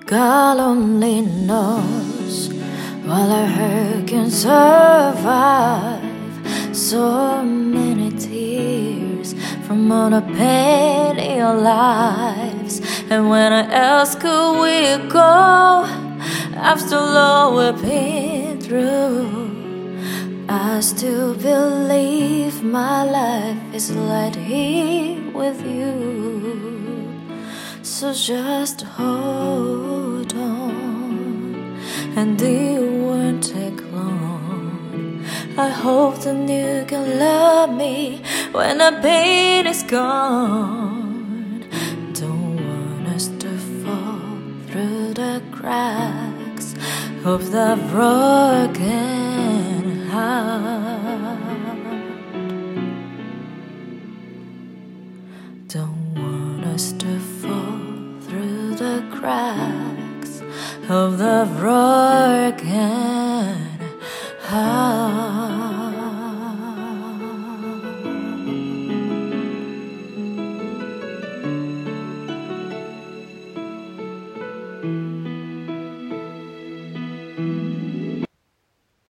God only knows while our hurt can survive so many tears from all the pain in your lives. And when I ask who we go after all we've been through, I still believe my life is right here with you. So just hold on, and it won't take long. I hope that you can love me when the pain is gone. Don't want us to fall through the cracks of the broken heart. Don't want us to fall through the cracks of the broken heart.